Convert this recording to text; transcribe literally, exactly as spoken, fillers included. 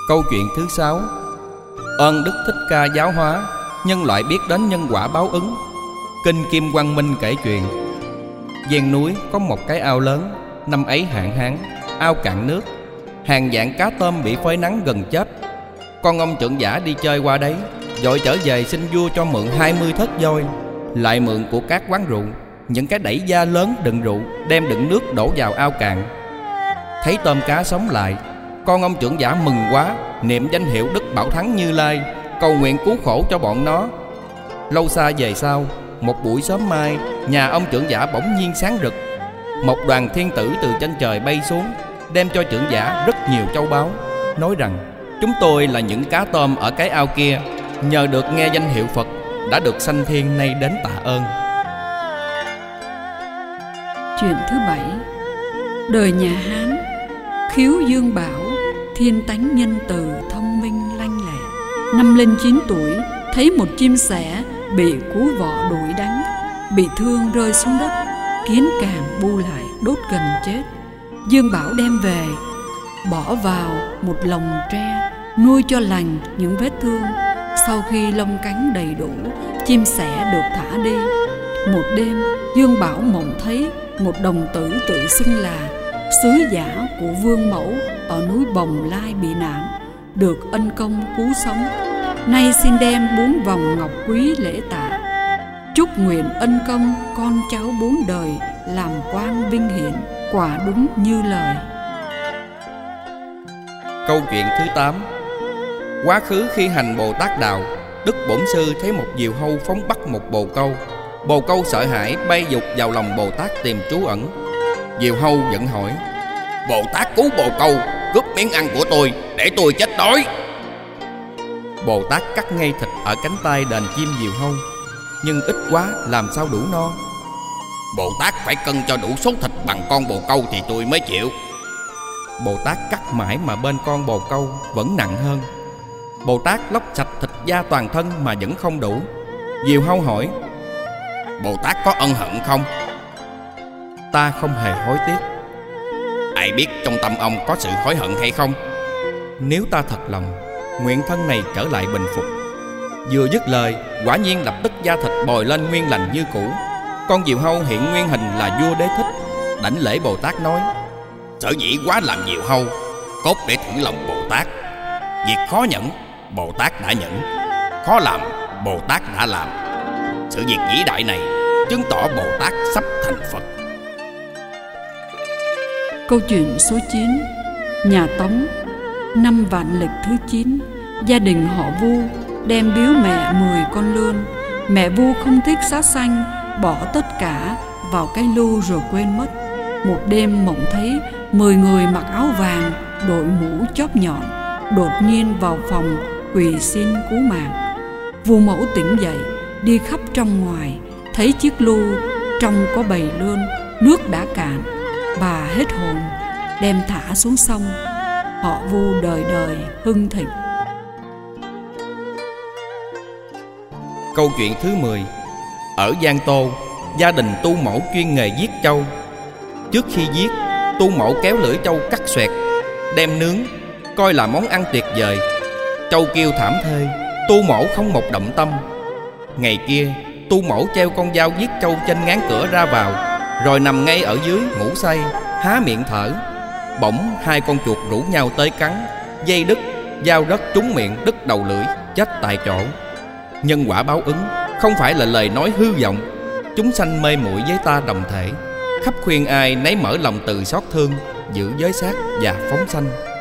Câu chuyện thứ sáu. Ơn Đức Thích Ca giáo hóa, nhân loại biết đến nhân quả báo ứng. Kinh Kim Quang Minh kể chuyện. Gian núi có một cái ao lớn. Năm ấy hạn hán, ao cạn nước, hàng vạn cá tôm bị phơi nắng gần chết. Con ông trưởng giả đi chơi qua đấy, vội trở về xin vua cho mượn hai mươi thớt voi, lại mượn của các quán rượu những cái đẩy da lớn đựng rượu, đem đựng nước đổ vào ao cạn. Thấy tôm cá sống lại, con ông trưởng giả mừng quá, niệm danh hiệu Đức Bảo Thắng Như Lai, cầu nguyện cứu khổ cho bọn nó. Lâu xa về sau, một buổi sớm mai, nhà ông trưởng giả bỗng nhiên sáng rực. Một đoàn thiên tử từ trên trời bay xuống, đem cho trưởng giả rất nhiều châu báu, nói rằng: chúng tôi là những cá tôm ở cái ao kia, nhờ được nghe danh hiệu Phật đã được sanh thiên, nay đến tạ ơn. Chuyện thứ bảy. Đời nhà Hán, Khiếu Dương Bảo, thiên tánh nhân từ, thông minh lanh lẹ. Năm lên chín tuổi, thấy một chim sẻ bị cú vọ đuổi đánh, bị thương rơi xuống đất, kiến càng bu lại đốt gần chết. Dương Bảo đem về, bỏ vào một lồng tre, nuôi cho lành những vết thương. Sau khi lông cánh đầy đủ, chim sẻ được thả đi. Một đêm, Dương Bảo mộng thấy một đồng tử tự xưng là sứ giả của Vương Mẫu ở núi Bồng Lai bị nạn, được ân công cứu sống. Nay xin đem bốn vòng ngọc quý lễ tạ, chúc nguyện ân công con cháu bốn đời làm quan vinh hiển. Quả đúng như lời. Câu chuyện thứ tám. Quá khứ khi hành Bồ Tát Đạo, Đức Bổn Sư thấy một diều hâu phóng bắt một bồ câu. Bồ câu sợ hãi bay vụt vào lòng Bồ Tát tìm trú ẩn. Diều hâu vẫn hỏi: Bồ Tát cứu bồ câu, cướp miếng ăn của tôi để tôi chết đói. Bồ Tát cắt ngay thịt ở cánh tay đền chim diều hâu, nhưng ít quá làm sao đủ no. Bồ Tát phải cân cho đủ số thịt bằng con bồ câu thì tôi mới chịu. Bồ Tát cắt mãi mà bên con bồ câu vẫn nặng hơn. Bồ Tát lóc sạch thịt da toàn thân mà vẫn không đủ. Diều hâu hỏi: Bồ Tát có ân hận không? Ta không hề hối tiếc. Ai biết trong tâm ông có sự hối hận hay không? Nếu ta thật lòng, nguyện thân này trở lại bình phục. Vừa dứt lời, quả nhiên lập tức da thịt bồi lên nguyên lành như cũ. Con diều hâu hiện nguyên hình là vua Đế Thích. Đảnh lễ Bồ Tát nói: Sở dĩ quá làm diều hâu, cốt để thử lòng Bồ Tát. Việc khó nhẫn, Bồ Tát đã nhẫn; khó làm, Bồ Tát đã làm. Sự việc vĩ đại này chứng tỏ Bồ Tát sắp thành Phật. Câu chuyện số chín. Nhà Tống, năm vạn lịch thứ chín, gia đình họ Vu đem biếu mẹ mười con lươn. Mẹ Vu không thích sát sanh, bỏ tất cả vào cái lu rồi quên mất. Một đêm mộng thấy mười người mặc áo vàng, đội mũ chóp nhọn, đột nhiên vào phòng quỳ xin cứu mạng. Vu mẫu tỉnh dậy, đi khắp trong ngoài, thấy chiếc lu trong có bầy lươn, nước đã cạn. Bà hết hồn, đem thả xuống sông. Họ Vu đời đời hưng thịnh. Câu chuyện thứ mười. Ở Giang Tô, gia đình tu mẫu chuyên nghề giết trâu. Trước khi giết, tu mẫu kéo lưỡi trâu cắt xoẹt, đem nướng, coi là món ăn tuyệt vời. Trâu kêu thảm thê, tu mẫu không một động tâm. Ngày kia, tu mẫu treo con dao giết trâu trên ngán cửa ra vào, rồi nằm ngay ở dưới ngủ say, há miệng thở. Bỗng hai con chuột rủ nhau tới cắn, dây đứt, dao rớt trúng miệng, đứt đầu lưỡi, chết tại chỗ. Nhân quả báo ứng không phải là lời nói hư vọng. Chúng sanh mê muội với ta đồng thể, khắp khuyên ai nấy mở lòng từ xót thương, giữ giới sát và phóng sanh.